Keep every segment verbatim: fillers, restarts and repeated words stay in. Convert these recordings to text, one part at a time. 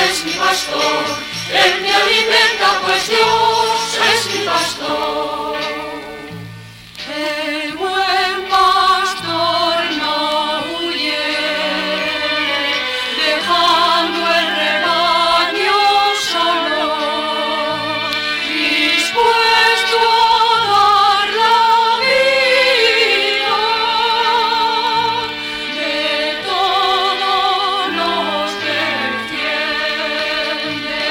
es mi pastor. Él me alimenta, pues Dios es mi pastor. El buen pastor no huye, dejando el rebaño solo, dispuesto a dar la vida, de todos los que defienden.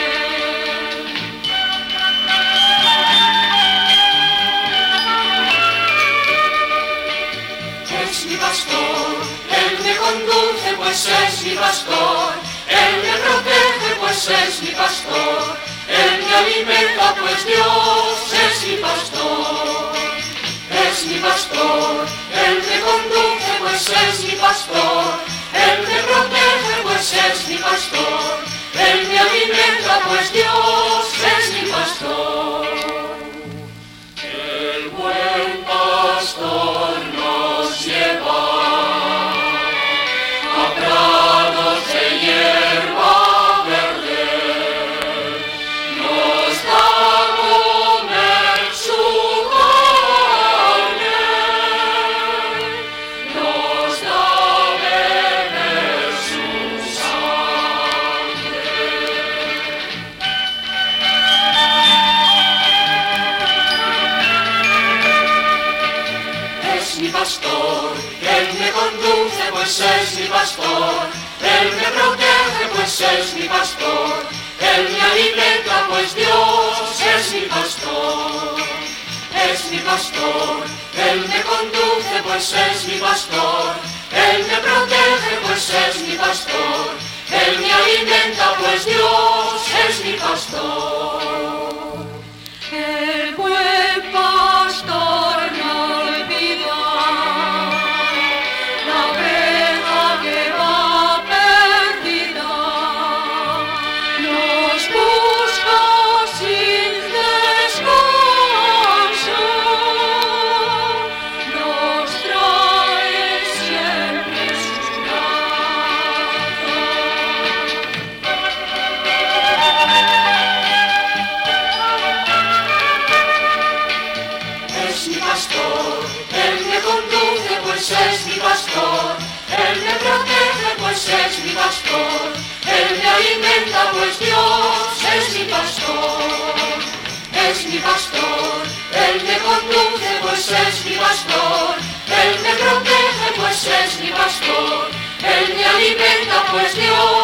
Es mi pastor, Él me conduce, pues es mi pastor. Él me protege, pues es mi pastor. Él me alimenta, pues Dios es mi pastor. Es mi pastor, Él me conduce, pues es mi pastor. Él me protege, pues es mi pastor. Él me alimenta, pues Dios es mi pastor. El buen pastor nos lleva a prados de hierba verde, nos da a comer su carne, nos da a beber su sangre. Es mi pastor, Él me conduce, pues es mi pastor. Él me protege, pues es mi pastor. Él me alimenta, pues Dios es mi pastor. Es mi pastor, Él me conduce, pues es mi pastor. Él me protege, pues es mi pastor. Él me alimenta, pues Dios es mi pastor. El buen pastor no olvida la oveja que va perdida, nos busca sin descanso, nos trae siempre en sus brazos. Es mi pastor, Él me conduce, pues es mi pastor. Él me protege, pues es mi pastor. Él me alimenta, pues Dios es mi pastor. Es mi pastor, Él me conduce, pues es mi pastor. Él me protege, pues es mi pastor. Él me alimenta, pues Dios